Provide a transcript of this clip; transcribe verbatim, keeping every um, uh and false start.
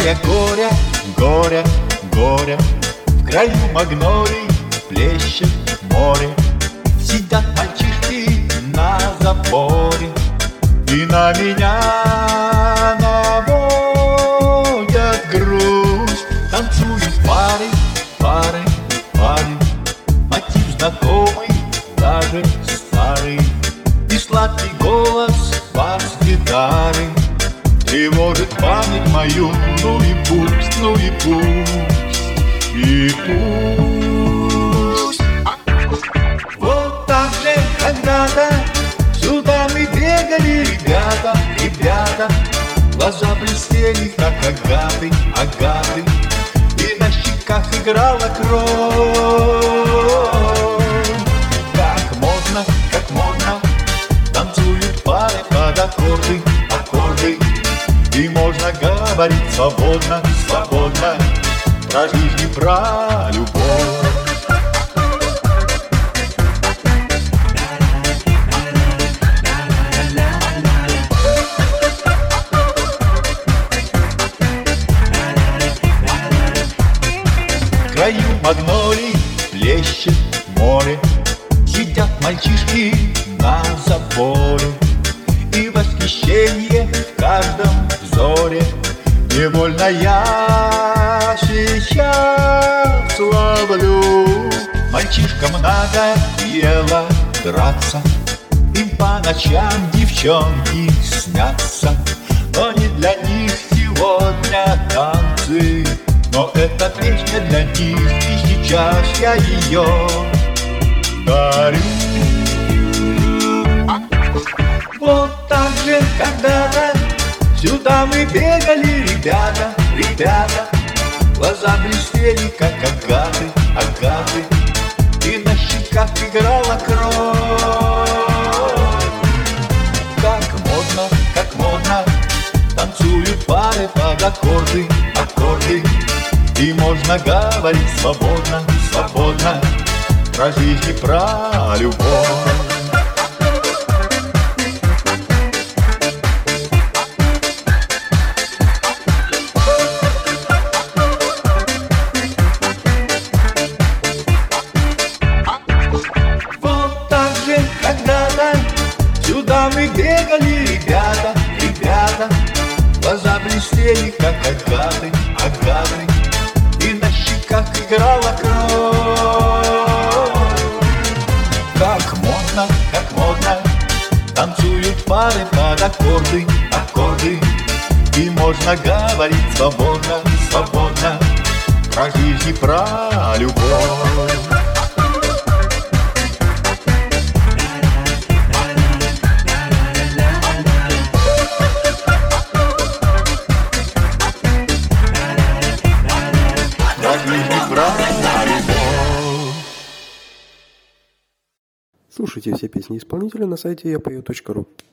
зная горя, горя, горя. В краю магнолий плещет море. Сидят мальчишки на заборе и на меня наводят грусть. Танцуют пары, пары, пары. Мотив знакомый, даже старый. И сладкий голос бас-гитары тревожит память мою. Ну и пусть, ну и пусть, и пусть. Вот так же когда-то сюда мы бегали, ребята, ребята. Глаза блестели, как агаты, агаты. И на щеках играла кровь. Как модно, как модно танцуют пары под аккорды, аккорды. И можно говорить свободно, свободно про жизнь и про любовь. В краю магнолий плещет море. Сидят мальчишки на заборе. И восхищение в каждом взоре. Невольно я сейчас ловлю. Мальчишкам надо дело драться. Им по ночам девчонки снятся. Но не для них сегодня танцы. Но эта песня для них, и сейчас я ее дарю. Вот так же когда-то сюда мы бегали, ребята, ребята. Глаза блестели, как агаты, агаты. И на щеках играла кровь. Как модно, как модно танцуют пары под аккорды, аккорды. И можно говорить свободно, свободно про жизнь и про любовь. Вот так же когда-то сюда мы бегали, ребята, ребята. Глаза блестели, как агаты, агаты. И на щеках играла кровь. Как модно, как модно танцуют пары под аккорды, аккорды. И можно говорить свободно, свободно про жизнь и про любовь. Слушайте все песни исполнителя на сайте я пою точка ру.